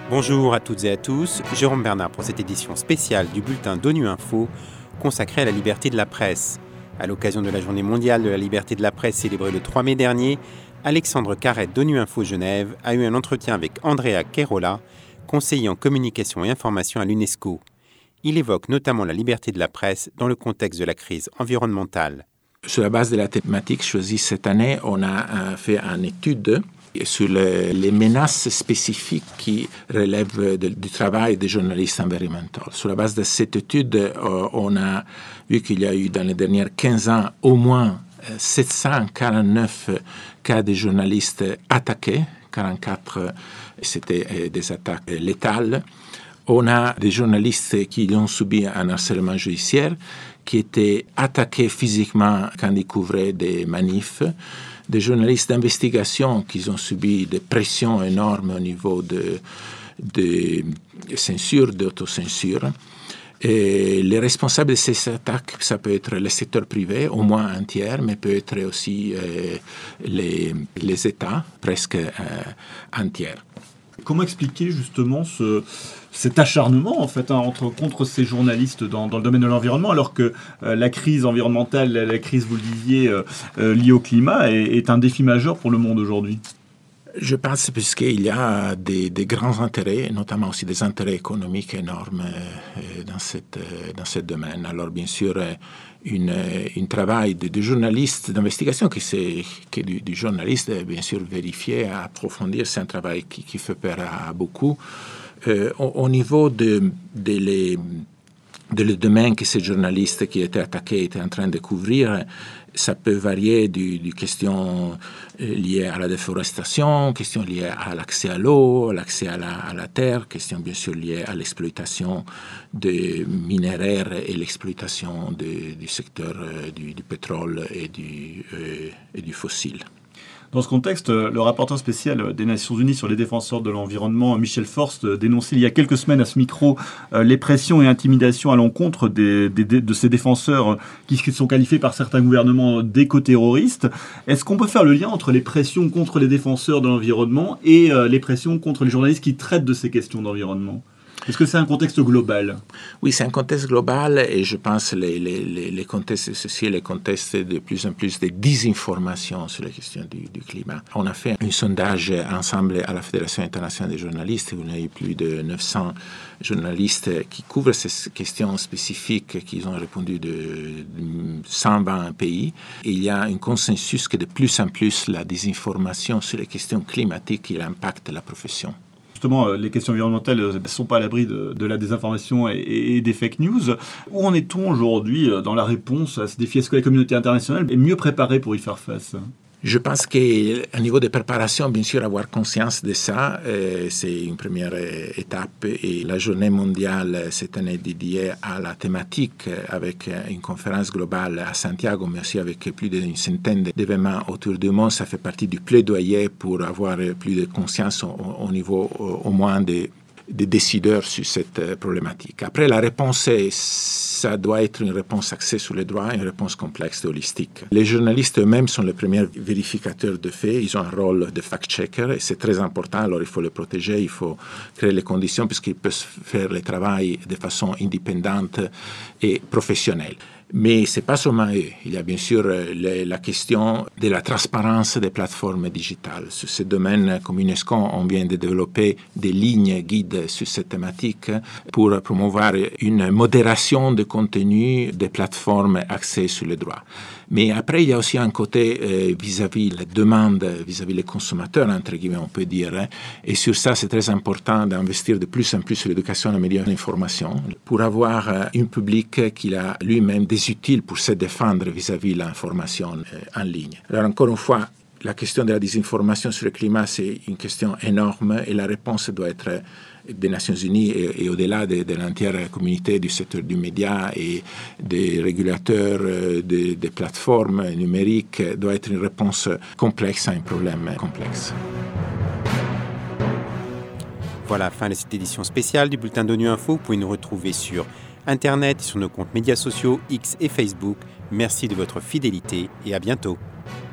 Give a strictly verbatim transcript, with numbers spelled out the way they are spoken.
Bonjour à toutes et à tous, Jérôme Bernard pour cette édition spéciale du bulletin d'ONU Info consacrée à la liberté de la presse. À l'occasion de la Journée mondiale de la liberté de la presse célébrée le trois mai dernier, Alexandre Carrette d'ONU Info Genève a eu un entretien avec Andrea Queirola, conseiller en communication et information à l'UNESCO. Il évoque notamment la liberté de la presse dans le contexte de la crise environnementale. Sur la base de la thématique choisie cette année, on a fait une étude sur le, les menaces spécifiques qui relèvent de, du travail des journalistes environnementaux. Sur la base de cette étude, euh, on a vu qu'il y a eu dans les derniers quinze ans au moins euh, sept cent quarante-neuf cas de journalistes attaqués, quarante-quatre c'était euh, des attaques létales. On a des journalistes qui ont subi un harcèlement judiciaire, qui étaient attaqués physiquement quand ils couvraient des manifs, des journalistes d'investigation qui ont subi des pressions énormes au niveau de, de censure, d'autocensure. Et les responsables de ces attaques, ça peut être le secteur privé, au moins un tiers, mais peut être aussi euh, les, les États, presque euh, un tiers. Comment expliquer justement ce, cet acharnement en fait, hein, entre, contre ces journalistes dans, dans le domaine de l'environnement, alors que euh, la crise environnementale, la, la crise, vous le disiez, euh, euh, liée au climat, est, est un défi majeur pour le monde aujourd'hui? Je pense puisqu'il y a des, des grands intérêts, notamment aussi des intérêts économiques énormes euh, dans, cette, euh, dans ce domaine. Alors bien sûr, euh, une, un travail de, de journaliste d'investigation, qui, c'est, qui est du, du journaliste, bien sûr, vérifier, approfondir, c'est un travail qui, qui fait peur à beaucoup. Euh, au, au niveau de, de, les, de le domaine que ces journalistes qui étaient attaqués étaient en train de couvrir, ça peut varier du, du questions liées à la déforestation, questions liées à l'accès à l'eau, à l'accès à la, à la terre, questions bien sûr liées à l'exploitation des minéraires et l'exploitation de, du secteur euh, du, du pétrole et du, euh, et du fossile. Dans ce contexte, le rapporteur spécial des Nations Unies sur les défenseurs de l'environnement, Michel Forst, dénonçait il y a quelques semaines à ce micro les pressions et intimidations à l'encontre des, des, de ces défenseurs qui sont qualifiés par certains gouvernements d'éco-terroristes. Est-ce qu'on peut faire le lien entre les pressions contre les défenseurs de l'environnement et les pressions contre les journalistes qui traitent de ces questions d'environnement ? Est-ce que c'est un contexte global? Oui, c'est un contexte global et je pense que les, les, les contextes sociaux, les contextes de plus en plus de désinformation sur la question du, du climat. On a fait un sondage ensemble à la Fédération internationale des journalistes où il y a eu plus de neuf cents journalistes qui couvrent ces questions spécifiques qui ont répondu de cent vingt pays. Et il y a un consensus que de plus en plus la désinformation sur les questions climatiques il impacte la profession. Justement, les questions environnementales ne sont pas à l'abri de, de la désinformation et, et des fake news. Où en est-on aujourd'hui dans la réponse à ce défi? Est-ce que la communauté internationale est mieux préparée pour y faire face? Je pense qu'à niveau de préparation, bien sûr, avoir conscience de ça, euh, c'est une première euh, étape. Et la journée mondiale cette année dédiée à la thématique, avec une conférence globale à Santiago, mais aussi avec plus d'une centaine d'événements autour du monde, ça fait partie du plaidoyer pour avoir plus de conscience au, au niveau au, au moins des des décideurs sur cette problématique. Après, la réponse, est, ça doit être une réponse axée sur les droits, une réponse complexe et holistique. Les journalistes eux-mêmes sont les premiers vérificateurs de faits. Ils ont un rôle de fact-checker et c'est très important. Alors, il faut les protéger, il faut créer les conditions puisqu'ils peuvent faire le travail de façon indépendante et professionnelle. Mais ce n'est pas seulement eux. Il y a bien sûr le, la question de la transparence des plateformes digitales. Sur ce domaine, comme UNESCO, on vient de développer des lignes guides sur cette thématique pour promouvoir une modération de contenu des plateformes axées sur les droits. Mais après, il y a aussi un côté euh, vis-à-vis les demandes, vis-à-vis les consommateurs, entre guillemets, on peut dire. Hein. Et sur ça, c'est très important d'investir de plus en plus sur l'éducation et les médias d'information pour avoir euh, un public qui a lui-même des outils pour se défendre vis-à-vis de l'information euh, en ligne. Alors, encore une fois, la question de la désinformation sur le climat, c'est une question énorme et la réponse doit être des Nations Unies et, et au-delà de, de l'entière communauté du secteur du média et des régulateurs, des, des plateformes numériques, doit être une réponse complexe à un problème complexe. Voilà, fin de cette édition spéciale du bulletin d'ONU Info. Vous pouvez nous retrouver sur Internet et sur nos comptes médias sociaux X et Facebook. Merci de votre fidélité et à bientôt.